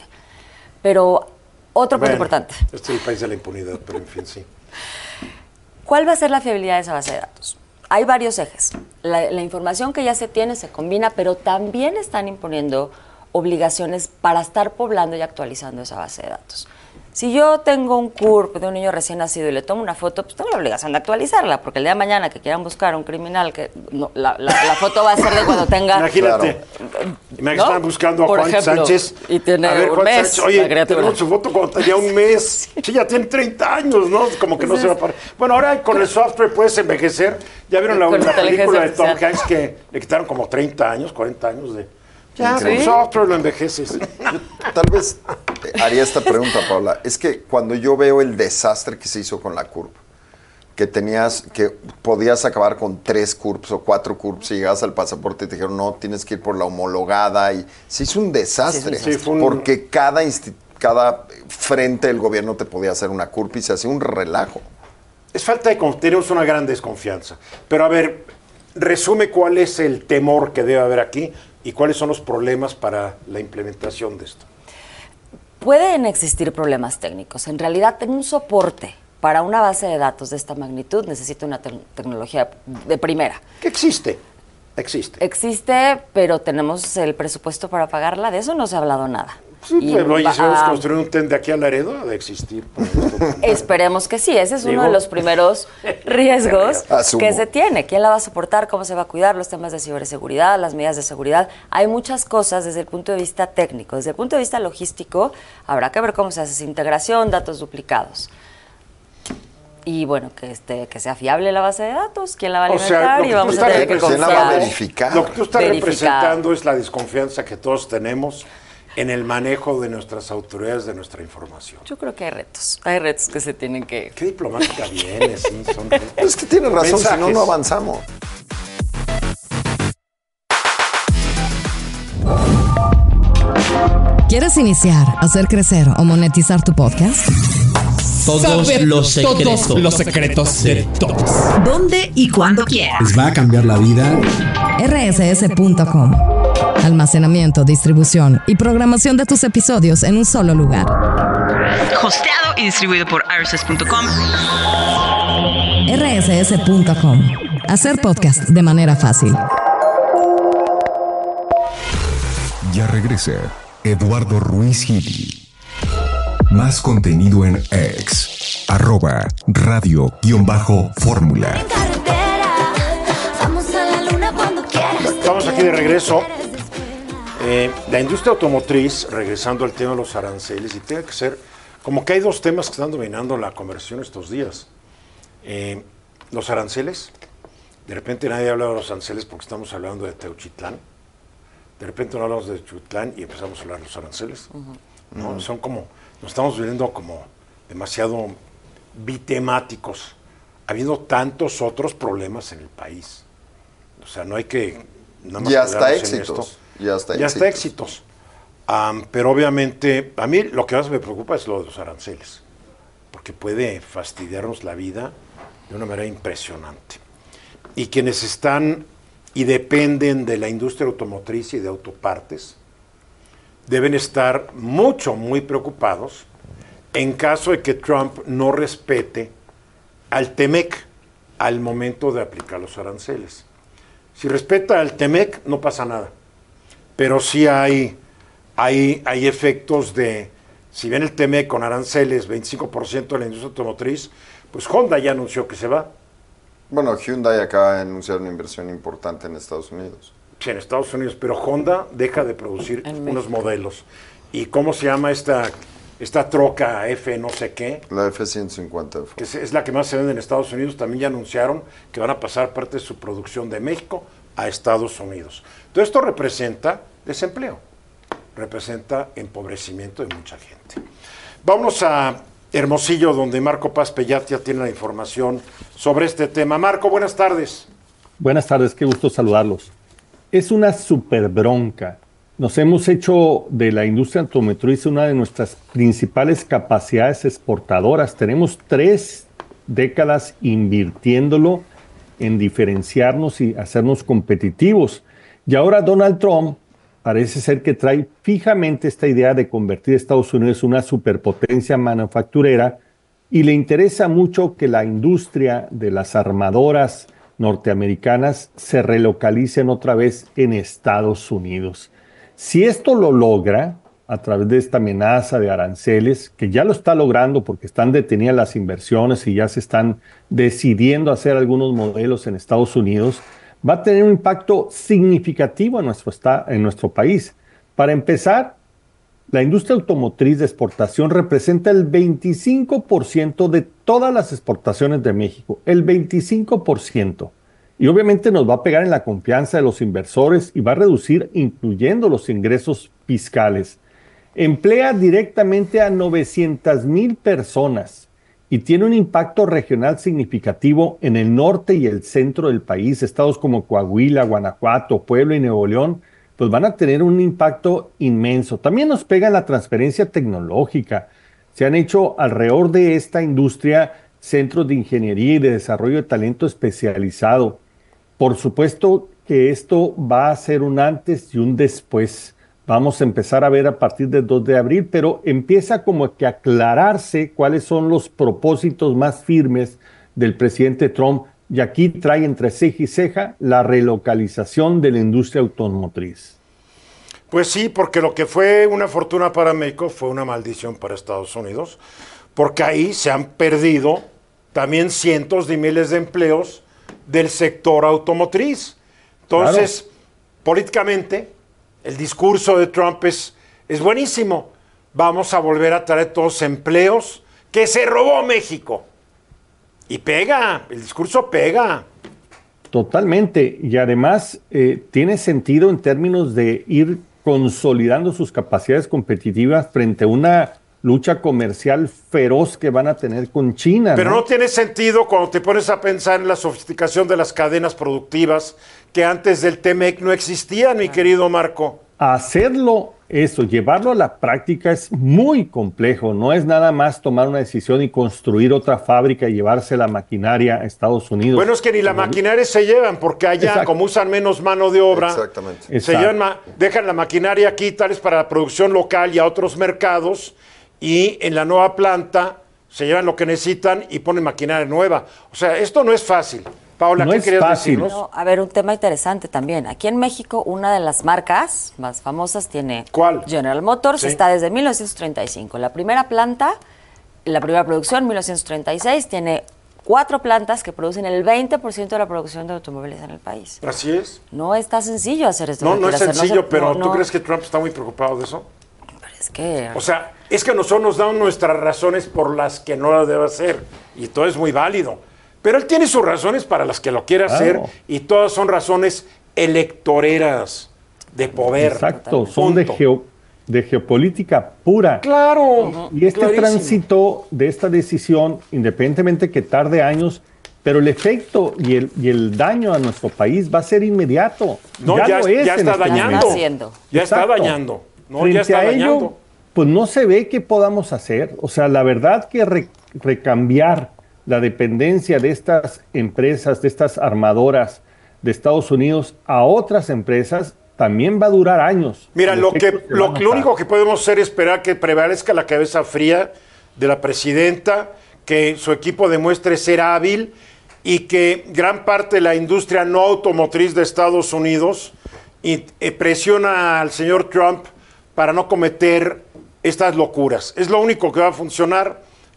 Pero otro punto Bueno, importante, Este es el país de la impunidad, pero en fin, sí. ¿cuál va a ser la fiabilidad de esa base de datos? Hay varios ejes. La, la información que ya se tiene se combina, pero también están imponiendo obligaciones para estar poblando y actualizando esa base de datos. Si yo tengo un C U R P de un niño recién nacido y le tomo una foto, pues tengo la obligación de actualizarla, porque el día de mañana que quieran buscar a un criminal, que no, la, la- la foto va a ser de cuando tenga... Imagínate. Imagínate ¿No? que están buscando a Por Juan ejemplo, Sánchez. y tiene a ver, un Juan mes, Sánchez, oye, la criatura. tenemos su foto cuando tenía un mes. Sí, ya tiene treinta años, ¿no? Como que no se va a parar. Bueno, ahora con el software puedes envejecer. ¿Ya vieron la, Con la inteligencia película de Tom artificial. Hanks que le quitaron como treinta años, cuarenta años de... Ya, con Increíble. software lo envejeces. Tal vez eh, haría esta pregunta, Paula. Es que cuando yo veo el desastre que se hizo con la C U R P, que tenías, que podías acabar con tres C U R Ps o cuatro C U R Ps y llegabas al pasaporte y te dijeron, no, tienes que ir por la homologada, y se hizo un desastre. Sí, fue un- Porque cada, insti- cada frente del gobierno te podía hacer una C U R P y se hacía un relajo. Es falta de confianza, tenemos una gran desconfianza. Pero a ver, resume cuál es el temor que debe haber aquí y cuáles son los problemas para la implementación de esto. Pueden existir problemas técnicos. En realidad, en un soporte para una base de datos de esta magnitud necesita una te- tecnología de primera. ¿Qué existe? Existe. Existe, pero tenemos el presupuesto para pagarla. De eso no se ha hablado nada. Sí, Y pero oye, va- si vamos a ah, construir un tren de aquí a Laredo, ha de existir. por esto. Esperemos que sí. Ese es Digo. uno de los primeros riesgos Asumo. que se tiene. ¿Quién la va a soportar? ¿Cómo se va a cuidar? Los temas de ciberseguridad, las medidas de seguridad. Hay muchas cosas desde el punto de vista técnico. Desde el punto de vista logístico, habrá que ver cómo se hace esa integración, datos duplicados. Y bueno, que este, que sea fiable la base de datos, quién la va a O alimentar sea, lo que y tú vamos a estás tener que representando- confiar. ¿Quién la va a verificar? Lo que tú estás Verificar. representando es la desconfianza que todos tenemos en el manejo de nuestras autoridades, de nuestra información. Yo creo que hay retos, hay retos que se tienen que... Qué diplomática vienes, sí, son Es que tienes razón, si no, mensajes. no avanzamos. ¿Quieres iniciar, hacer crecer o monetizar tu podcast? Todos Saber los secretos. todos los secretos de todos. ¿Dónde y cuándo quieras? Les va a cambiar la vida. R S S punto com. Almacenamiento, distribución y programación de tus episodios en un solo lugar. Hosteado y distribuido por R S S punto com. R S S punto com. Hacer podcast de manera fácil. Ya regresa Eduardo Ruiz Gili. Más contenido en X, arroba radio-fórmula. Estamos aquí de regreso. Eh, la industria automotriz, regresando al tema de los aranceles, y tiene que ser, como que hay dos temas que están dominando la conversión estos días. Eh, los aranceles, de repente nadie habla de los aranceles porque estamos hablando de Teuchitlán. De repente no hablamos de Teuchitlán y empezamos a hablar de los aranceles. ¿No? Son como, nos estamos viendo como demasiado bitemáticos, habiendo tantos otros problemas en el país. O sea, no hay que nada más Y hasta quedarnos en éxitos. esto. Y hasta Y hasta éxitos. éxitos. Um, pero obviamente, a mí lo que más me preocupa es lo de los aranceles, porque puede fastidiarnos la vida de una manera impresionante. Y quienes están y dependen de la industria automotriz y de autopartes, deben estar mucho, muy preocupados en caso de que Trump no respete al TEMEC al momento de aplicar los aranceles. Si respeta al TEMEC, no pasa nada. Pero sí hay, hay, hay efectos de, si bien el TEMEC con aranceles, veinticinco por ciento de la industria automotriz, pues Honda ya anunció que se va. Bueno, Hyundai acaba de anunciar una inversión importante en Estados Unidos. Sí, en Estados Unidos, pero Honda deja de producir En unos México. modelos. ¿Y cómo se llama esta, esta troca F no sé qué? La F ciento cincuenta. Que es, es la que más se vende en Estados Unidos. También ya anunciaron que van a pasar parte de su producción de México a Estados Unidos. Todo esto representa desempleo, representa empobrecimiento de mucha gente. Vámonos a Hermosillo, donde Marco Paz Pellat ya tiene la información sobre este tema. Marco, buenas tardes. Buenas tardes, qué gusto saludarlos. Es una super bronca. Nos hemos hecho de la industria automotriz una de nuestras principales capacidades exportadoras. Tenemos tres décadas invirtiéndolo en diferenciarnos y hacernos competitivos. Y ahora Donald Trump parece ser que trae fijamente esta idea de convertir a Estados Unidos en una superpotencia manufacturera y le interesa mucho que la industria de las armadoras norteamericanas se relocalicen otra vez en Estados Unidos. Si esto lo logra a través de esta amenaza de aranceles, que ya lo está logrando porque están detenidas las inversiones y ya se están decidiendo hacer algunos modelos en Estados Unidos, va a tener un impacto significativo en nuestro, esta- en nuestro país. Para empezar, la industria automotriz de exportación representa el veinticinco por ciento de todas las exportaciones de México, el veinticinco por ciento. Y obviamente nos va a pegar en la confianza de los inversores y va a reducir, incluyendo los ingresos fiscales. Emplea directamente a novecientas mil personas y tiene un impacto regional significativo en el norte y el centro del país. Estados como Coahuila, Guanajuato, Puebla y Nuevo León, pues van a tener un impacto inmenso. También nos pega en la transferencia tecnológica. Se han hecho alrededor de esta industria centros de ingeniería y de desarrollo de talento especializado. Por supuesto que esto va a ser un antes y un después. Vamos a empezar a ver a partir del dos de abril, pero empieza como que a aclararse cuáles son los propósitos más firmes del presidente Trump, y aquí trae entre ceja y ceja la relocalización de la industria automotriz. Pues sí, porque lo que fue una fortuna para México fue una maldición para Estados Unidos, porque ahí se han perdido también cientos de miles de empleos del sector automotriz. Entonces, claro, políticamente, el discurso de Trump es, es buenísimo. Vamos a volver a traer todos empleos que se robó México. Y pega, el discurso pega. Totalmente, y además eh, tiene sentido en términos de ir consolidando sus capacidades competitivas frente a una lucha comercial feroz que van a tener con China. Pero no, no tiene sentido cuando te pones a pensar en la sofisticación de las cadenas productivas que antes del TEMEC no existían, mi querido Marco. Hacerlo, eso, llevarlo a la práctica es muy complejo. No es nada más tomar una decisión y construir otra fábrica y llevarse la maquinaria a Estados Unidos. Bueno, es que ni la maquinaria se llevan, porque allá, exacto, como usan menos mano de obra, exactamente, se llevan ma- dejan la maquinaria aquí, tales para la producción local y a otros mercados, y en la nueva planta se llevan lo que necesitan y ponen maquinaria nueva. O sea, esto no es fácil. Paola, no ¿qué es querías fácil. decirnos? No, a ver, un tema interesante también. Aquí en México, una de las marcas más famosas tiene... ¿Cuál? General Motors, Sí. está desde mil novecientos treinta y cinco. La primera planta, la primera producción, mil novecientos treinta y seis, tiene cuatro plantas que producen el veinte por ciento de la producción de automóviles en el país. Así es. No está sencillo hacer esto. No, que no es quiere hacer. sencillo, se- pero no, ¿tú no. crees que Trump está muy preocupado de eso? Pero es que... O sea, es que nosotros nos dan nuestras razones por las que no lo debe hacer, y todo es muy válido. Pero él tiene sus razones para las que lo quiere hacer, Claro. y todas son razones electoreras, de poder. Exacto, son de, Punto. geo, de geopolítica pura. Claro. Y este clarísimo. tránsito de esta decisión, independientemente que tarde años, pero el efecto y el, y el daño a nuestro país va a ser inmediato. No, ya, ya, lo es ya está este dañando. Está haciendo. Ya está Exacto. dañando. No, Frente ya está a dañando. ello, pues no se ve qué podamos hacer. O sea, la verdad que re- recambiar la dependencia de estas empresas, de estas armadoras de Estados Unidos a otras empresas, también va a durar años. Mira, El lo que efecto se va a lo, notar. lo único que podemos hacer es esperar que prevalezca la cabeza fría de la presidenta, que su equipo demuestre ser hábil y que gran parte de la industria no automotriz de Estados Unidos y, eh, presiona al señor Trump para no cometer estas locuras. Es lo único que va a funcionar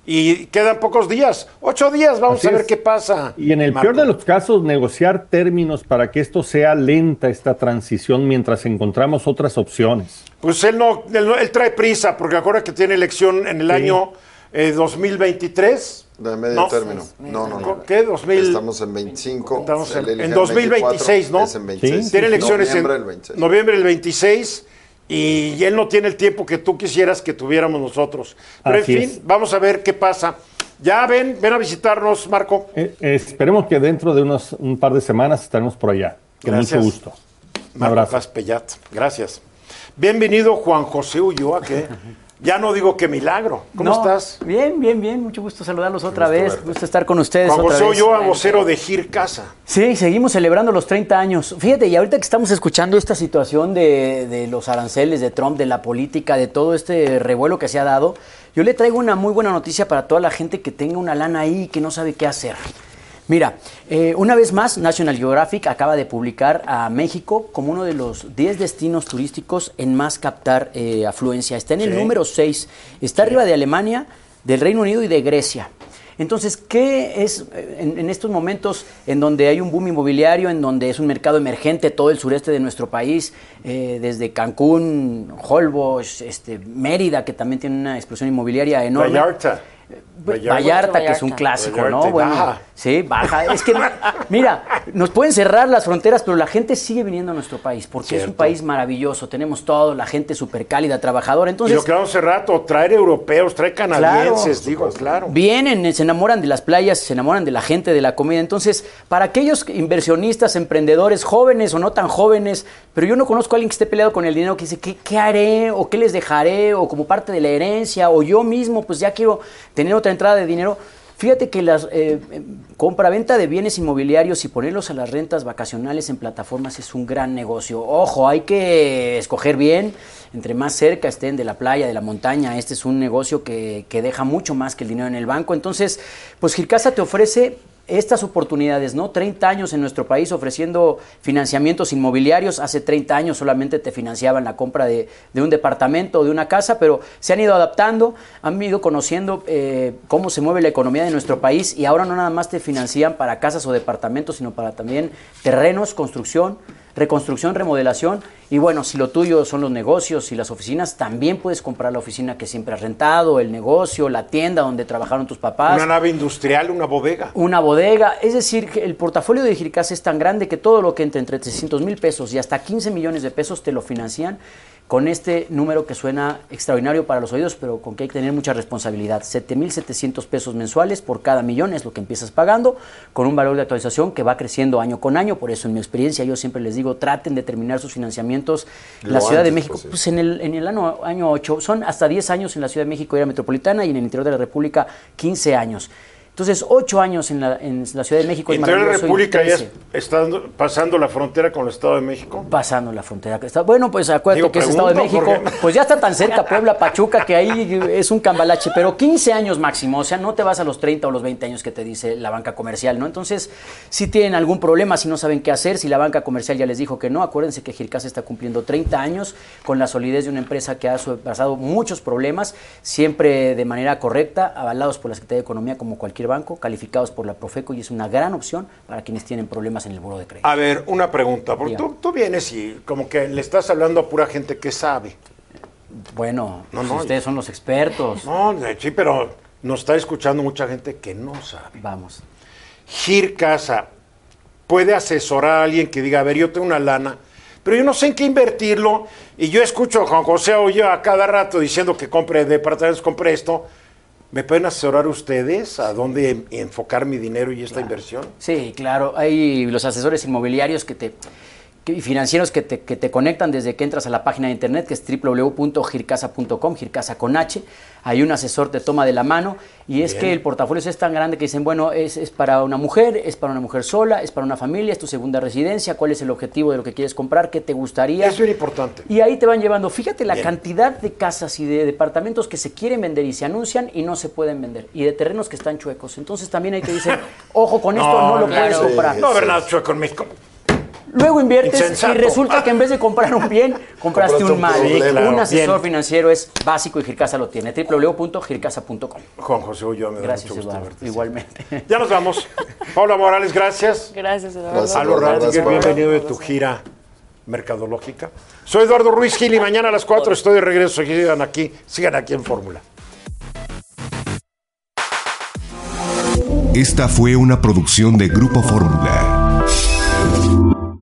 y quedan pocos días, ocho días, vamos Así a ver es. qué pasa. Y en el Marco. peor de los casos, negociar términos para que esto sea lenta, esta transición, mientras encontramos otras opciones. Pues él no, él, no- él trae prisa, porque acuerda que tiene elección en el Sí. año eh, dos mil veintitrés. De medio No. término. No, no, no. ¿Qué? dos mil. Estamos en veinticinco. Estamos en, Él elige en el dos mil veintiséis, ¿no? Es en veintiséis. Sí. Tiene elecciones Noviembre en del veintiséis. noviembre del veintiséis y él no tiene el tiempo que tú quisieras que tuviéramos nosotros. Pero Así en fin, es. vamos a ver qué pasa. Ya ven, ven a visitarnos, Marco. Eh, eh, esperemos que dentro de unos un par de semanas estaremos por allá. Con Gracias. mucho gusto. Un Marco abrazo. Paz Pellat. Gracias. Bienvenido, Juan José Ulloa, que ya no digo que milagro. ¿Cómo No, estás? Bien, bien, bien. Mucho gusto saludarlos otra gusto vez. verte. Gusto estar con ustedes Juan otra José vez. Ulloa, vocero de Gir Casa. Sí, seguimos celebrando los treinta años. Fíjate, y ahorita que estamos escuchando esta situación de, de los aranceles de Trump, de la política, de todo este revuelo que se ha dado, yo le traigo una muy buena noticia para toda la gente que tenga una lana ahí y que no sabe qué hacer. Mira, eh, una vez más, National Geographic acaba de publicar a México como uno de los diez destinos turísticos en más captar eh, afluencia. Está en el Sí. número seis, está arriba de Alemania, del Reino Unido y de Grecia. Entonces, ¿qué es eh, en, en estos momentos en donde hay un boom inmobiliario, en donde es un mercado emergente todo el sureste de nuestro país, eh, desde Cancún, Holbox, este, Mérida, que también tiene una explosión inmobiliaria enorme? Vallarta. Vallarta, Vallarta, que es un clásico, Vallarta ¿no? y Bueno, baja. sí, baja. Es que, mira, nos pueden cerrar las fronteras, pero la gente sigue viniendo a nuestro país, porque es un Cierto. país maravilloso. Tenemos todo, la gente súper cálida, trabajadora. Y Entonces, lo que hablamos hace rato, traer europeos, traer canadienses, digo, claro. vienen, se enamoran de las playas, se enamoran de la gente, de la comida. Entonces, para aquellos inversionistas, emprendedores, jóvenes o no tan jóvenes, pero yo no conozco a alguien que esté peleado con el dinero, que dice, ¿qué, qué haré? ¿O qué les dejaré? ¿O como parte de la herencia? ¿O yo mismo, pues ya quiero tener otra entrada de dinero? Fíjate que la eh, compra-venta de bienes inmobiliarios y ponerlos a las rentas vacacionales en plataformas es un gran negocio. Ojo, hay que escoger bien, entre más cerca estén de la playa, de la montaña. Este es un negocio que, que deja mucho más que el dinero en el banco. Entonces, pues Gilcasa te ofrece estas oportunidades, ¿no? treinta años en nuestro país ofreciendo financiamientos inmobiliarios. Hace treinta años solamente te financiaban la compra de, de un departamento o de una casa, pero se han ido adaptando, han ido conociendo eh, cómo se mueve la economía de nuestro país y ahora no nada más te financian para casas o departamentos, sino para también terrenos, construcción, reconstrucción, remodelación. Y bueno, si lo tuyo son los negocios y las oficinas, también puedes comprar la oficina que siempre has rentado, el negocio, la tienda donde trabajaron tus papás. Una nave industrial, una bodega. Una bodega, es decir, que el portafolio de Gilcasa es tan grande que todo lo que entre entre trescientos mil pesos y hasta quince millones de pesos te lo financian con este número que suena extraordinario para los oídos, pero con que hay que tener mucha responsabilidad. siete mil setecientos pesos mensuales por cada millón es lo que empiezas pagando, con un valor de actualización que va creciendo año con año. Por eso, en mi experiencia, yo siempre les digo, traten de terminar sus financiamientos en la Lo Ciudad de antes México. posible. Pues en el, en el año, año ocho, son hasta diez años en la Ciudad de México y área metropolitana, y en el interior de la República quince años. Entonces, ocho años en la, en la Ciudad de México es Interior de la maravilloso, y República ya trece es- está pasando la frontera con el Estado de México. pasando la frontera. Que está, bueno, pues acuérdate Digo, que es Estado de pregunto, México, porque- pues ya está tan cerca Puebla, Pachuca, que ahí es un cambalache, pero quince años máximo, o sea, no te vas a los treinta o los veinte años que te dice la banca comercial, ¿no? Entonces, si tienen algún problema, si no saben qué hacer, si la banca comercial ya les dijo que no, acuérdense que Gilcasa está cumpliendo treinta años con la solidez de una empresa que ha su- pasado muchos problemas, siempre de manera correcta, avalados por la Secretaría de Economía como cualquier banco, calificados por la Profeco, y es una gran opción para quienes tienen problemas en el buró de crédito. A ver, una pregunta, porque Dígame. tú, tú vienes y como que le estás hablando a pura gente que sabe. Bueno, No, pues no, ustedes son los expertos. No, de- sí, pero nos está escuchando mucha gente que no sabe. Vamos. Gir Casa puede asesorar a alguien que diga, a ver, yo tengo una lana, pero yo no sé en qué invertirlo, y yo escucho a Juan José Ulloa a cada rato diciendo que compre departamentos, compre esto, ¿Me pueden asesorar ustedes a dónde enfocar mi dinero y esta claro. inversión? Sí, claro. Hay los asesores inmobiliarios que te, que, y financieros que te, que te conectan desde que entras a la página de internet, que es doble u doble u doble u punto gircasa punto com, Gircasa con H. Hay un asesor te toma de la mano y es Bien. que el portafolio es tan grande que dicen, bueno, es, es para una mujer, es para una mujer sola, es para una familia, es tu segunda residencia, cuál es el objetivo de lo que quieres comprar, qué te gustaría. Eso es importante. Y ahí te van llevando. Fíjate la Bien. cantidad de casas y de departamentos que se quieren vender y se anuncian y no se pueden vender. Y de terrenos que están chuecos. Entonces también hay que decir, ojo, con esto no, no lo claro, puedes comprar. Sí, no haber nada chueco en México. Luego inviertes Insensato. y resulta que en vez de comprar un bien, compraste un mal. Sí, claro. Un asesor Bien. financiero es básico y Gircasa lo tiene. doble u doble u doble u punto gircasa punto com. Juan José Ulloa, me da Gracias, mucho gusto Eduardo. verte. Igualmente. Ya nos vamos. Paula Morales, gracias. Gracias, Eduardo. Gracias. Aldo Ratzinger, Gracias, Paula. bienvenido de tu gira mercadológica. Soy Eduardo Ruiz Gil y mañana a las cuatro estoy de regreso. Sigan aquí, sigan aquí en Fórmula. Esta fue una producción de Grupo Fórmula.